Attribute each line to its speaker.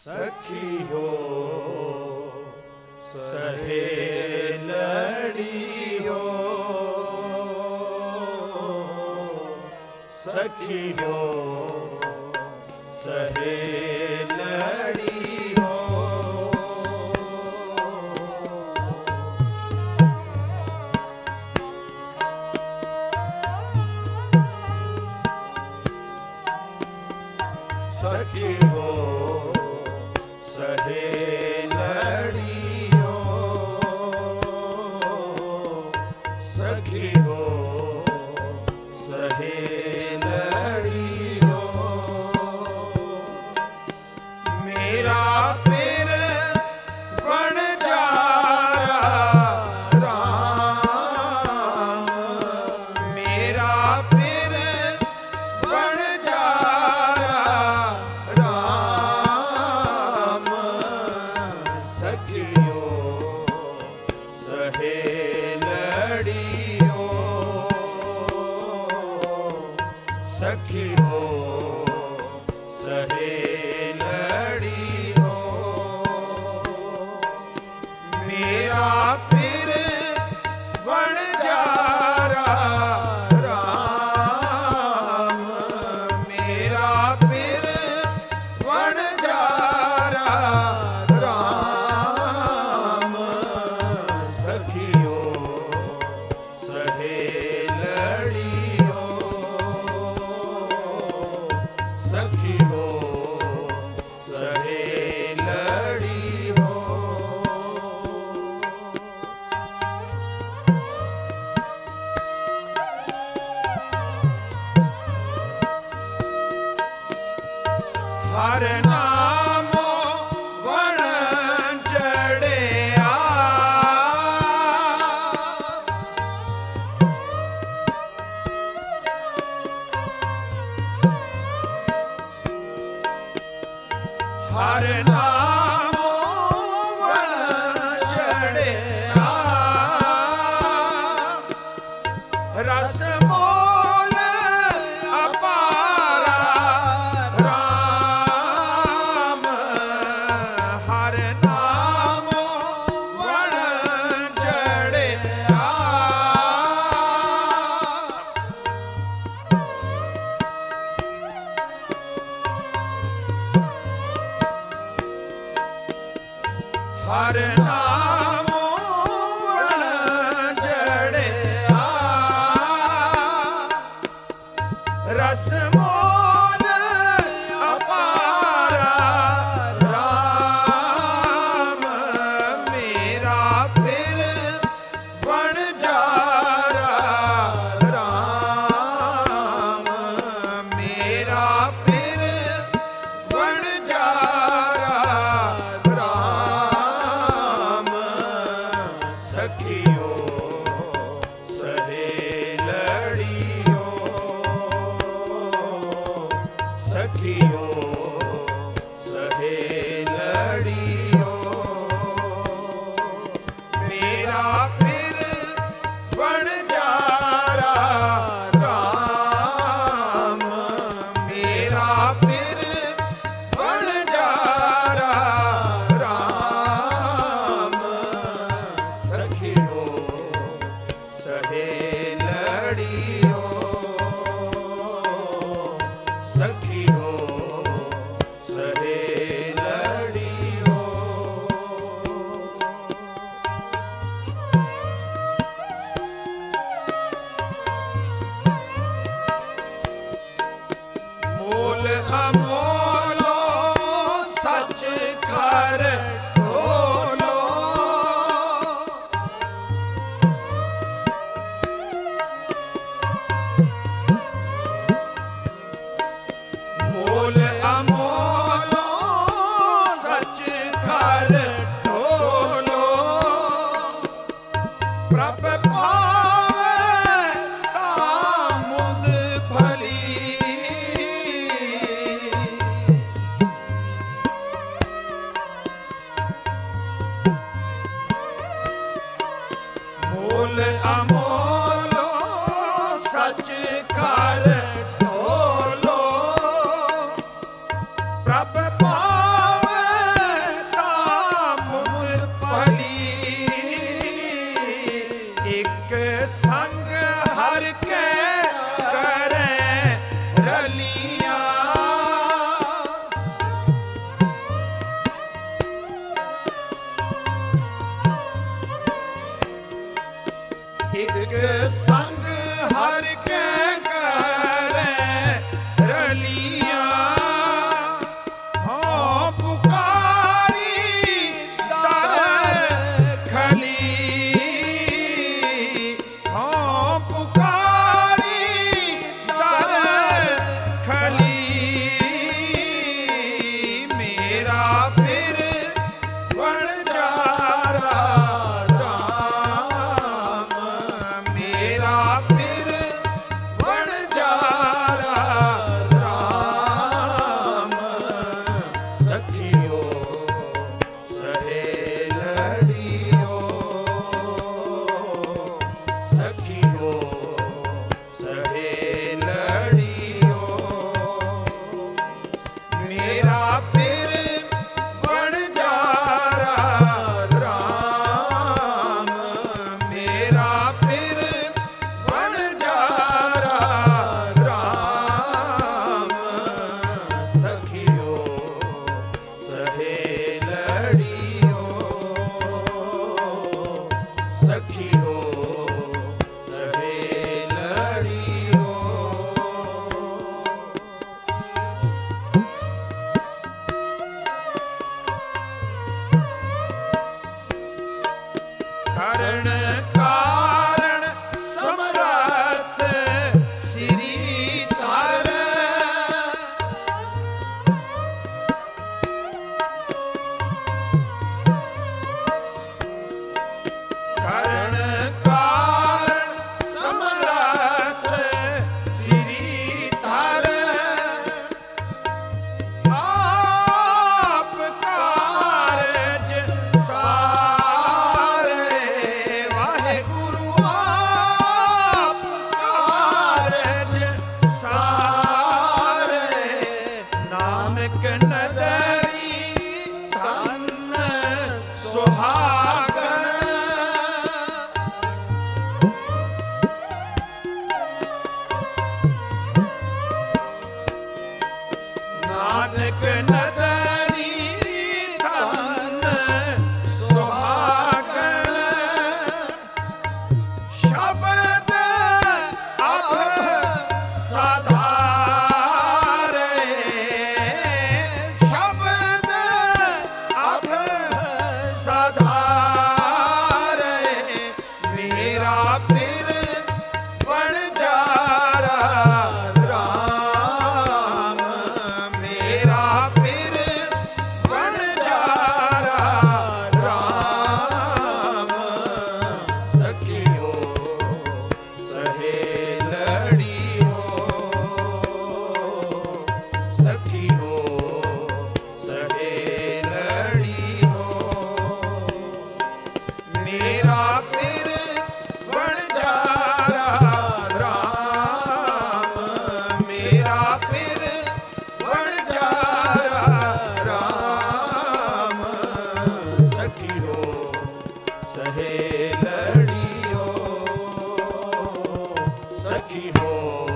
Speaker 1: सखी हो सहेलड़ी हो, सखी हो सहेलड़ी हो। सखी हो सहेलड़ी हो, सखी हो सहेलड़ी हो। मेरा पिर बन जारा राम, मेरा पिर बन जारा राम। सखियो सहेलड़ी हो, सखी हो सहेलड़ी हो। मेरा पिर बन जारा राम, मेरा पिर बन जारा राम। सखियो सहेलड़ी हो, सखी हो सहेलड़ी हो। हर नामो वन चढ़िया, हर नामो वन चढ़िया। रस मोल अपारा राम, हर नामो वन चढ़िया। हर नामो वन चढ़िया। रस मोल अपारा राम, मेरा पिर बन जारा राम, मेरा पिर बन जारा राम। सखियो सहेलड़ी हो, सखियो सहेलड़ी हो। मेरा पिर बन जारा राम, मेरा पिर बन जारा राम। सखियो सहेलड़ी हो, सखी हो सहेलड़ी हो। मोल अमोलो सच कर ढोलो, मोल अमोलो सच कर ढोलो। प्रभ पावे तामुद भली, हर के करे रलिया हो पुकारी दर खली हो पुकारी दर खली मेरा फिर वणजारा राम मेरा फिर वणजारा राम सखियो सहेलड़ियो सखियो सहेलड़ियो मेरा फिर वणजारा राम मेरा फिर वणजारा राम सखियो सहेलड़ियो सखियो सहेलड़ियो करण कारण समरथ श्री तार करण कारण समरथ श्री तार आप कारज सारे वाहेगुरु आप कारज सारे नानक नदरी धन सुहागण नानक नदरी धन सुहागण शब्द अब साधारे शब्द अब साधारे मेरा फिर वणजारा राम मेरा फिर वणजारा राम सखियो सहेलड़ियो सखियो सहेलड़ियो मेरा फिर वणजारा राम मेरा फिर वणजारा राम सखियो सहेलड़ियो सखियो